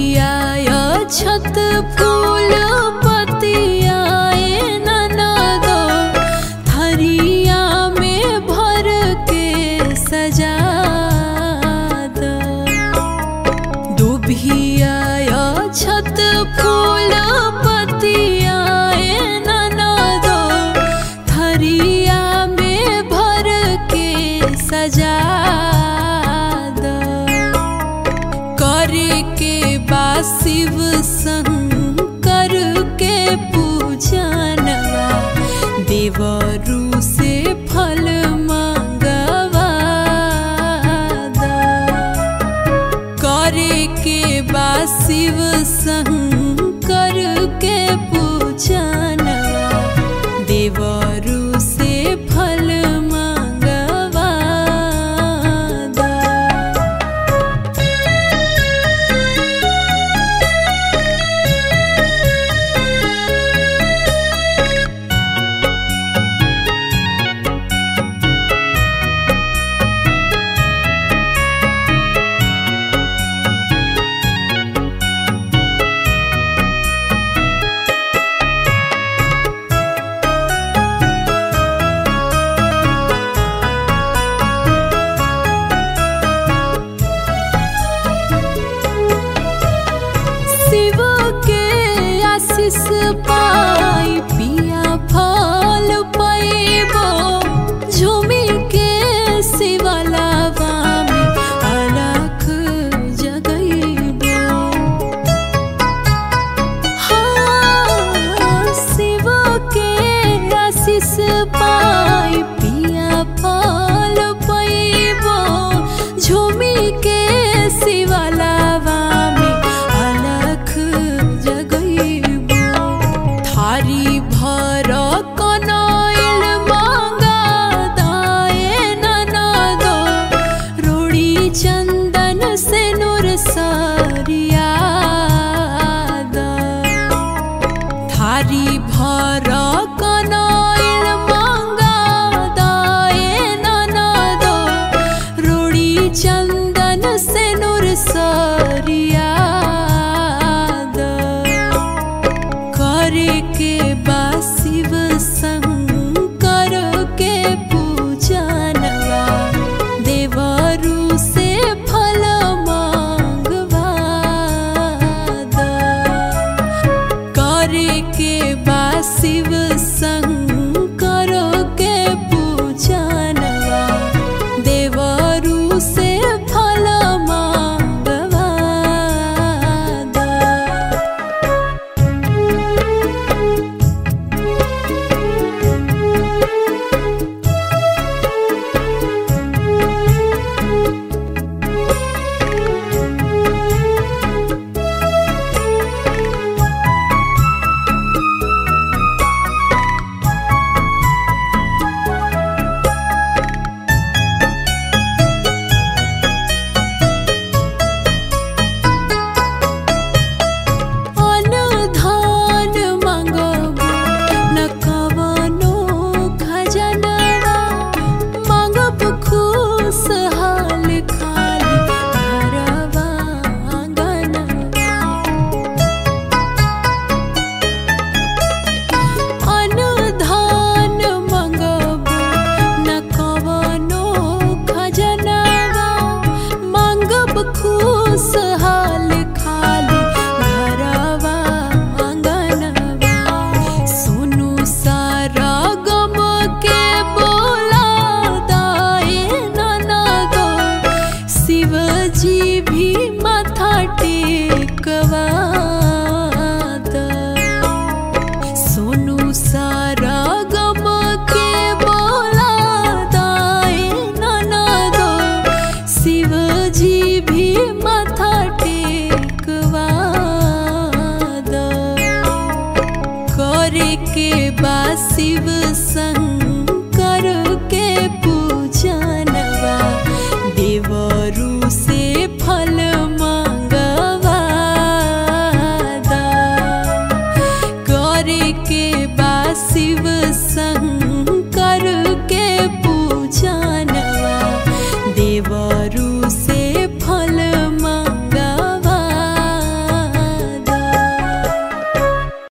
दुभियाय छत फूल पतियाए ननदो थरिया में भर के सजा दो। दुभियाय छत फूल पतियाए ननदो थरिया में भर के सजा दो। करे के बा शिव शंकर के पूजनवा देवरू से फल मांगवा दा। करे के बा शिव शंकर के पूजनवा देवरू से फल मांगवा दा। शिव के आशीष पाई पिया फल पैबो झूमी के शिवलावा में अलख जगैबो। हाँ, शिव के आशीष पाई पिया फल पैबो झूमी के शिवलावा में थारी भर कनैल मांगा दाए ननदो रोड़ी चंदन से नूर सरिया दा। थारी भर कनैल मांगा दाए ननदो रोड़ी चंदन से नूर सरिया दा। करे के बा शिव शंकर के पूजनवा देवरू से फल मांगवा दा। करे के बा शिव शंकर के पूजनवा देवरू से फल मांगवा दा। खुशहाल खाली घरवा आंगनवा। सोनू सारा गम के बोला दाए ननदो शिव जी भी माथा टेकवा दा। सोनू सारा गम के बोला दाए ननदो शिव जी भी माथा टेकवा दा। करे के बा शिव संग